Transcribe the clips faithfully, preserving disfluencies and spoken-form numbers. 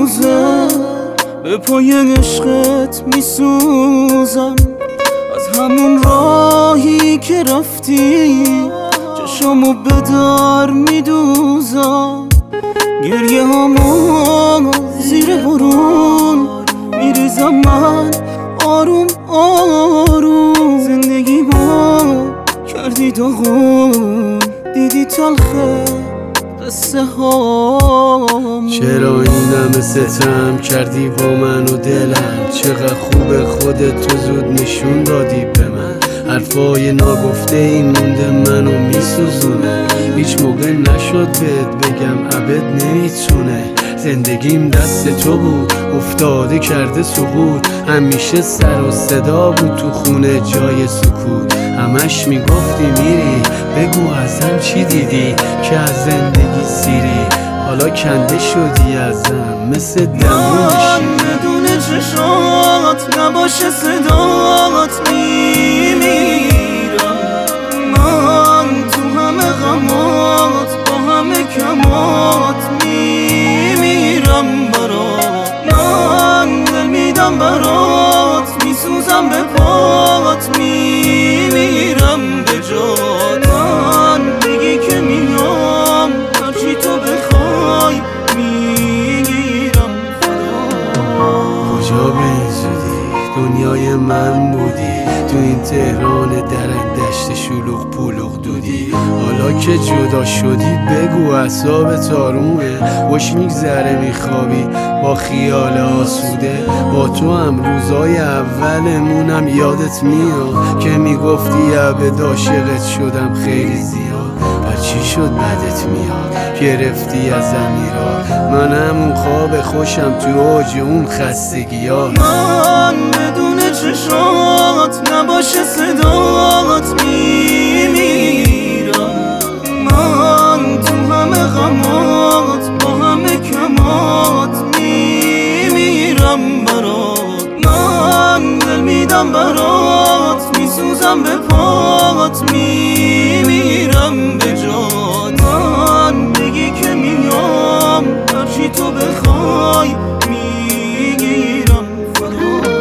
روزه به پای عشقت میسوزم، از همون راهی که رفتی چشامو به در میدوزم. گریه هامو زیر بارون میریزم من آروم آروم. زندگی ما کردی داغون، دیدی تلخه قصه هامون. چرا این همه ستم کردی با من و دلم؟ چقدر خوب خودت تو زود نشون دادی به من. حرفای ناگفته این مونده منو میسوزونه، هیچ موقع نشد بهت بگم ابد نمیتونه. زندگیم دست تو بود افتاده کرده سقوط، همیشه سر و صدا بود تو خونه جای سکوت. همش میگفتی میری بگو ازم چی دیدی که از زندگی سیری، حالا کنده شدی ازم مثل دمون شیری. بدون چشات نباشه صدات میمیرم من، تو همه غمات با همه کمات میمیرم برات. من دل میدم برات، میسوزم به پات، میمیرم به جات. من بگی که میام هرچی تو بخوای میگیرم فدا. کجا به این زودی دنیای من بودی، تو این تهران درن دشت شلوغ پولوغ دودی. حالا که جدا شدی بگو اعصابت آرومه، خوش میگذره میخوابی با خیال آسوده. با تو هم روزای اولمونم یادت میاد که میگفتی عبد عاشقت شدم خیلی زیاد. بر چی شد بدت میاد گرفتی از امیرات؟ من همون خواب خوشم تو اوج اون خستگی ها. من بدون چشات نباشه صدات میمیرم من، تو همه غمات با همه کمات میمیرم برات. من دل میدم برات، میسوزم به پات، میمیرم به جات. من بگی که میام هرچی تو بخوای میگیرم فدا.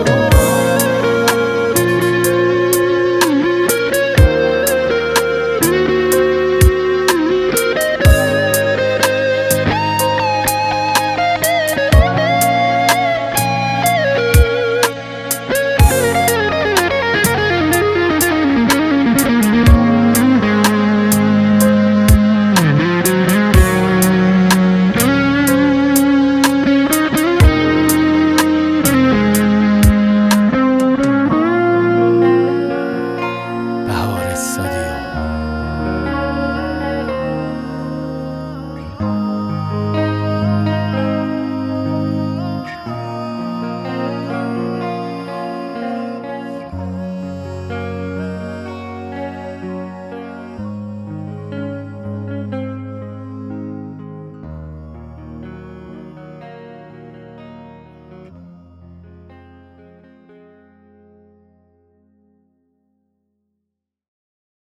بهار استادیوم.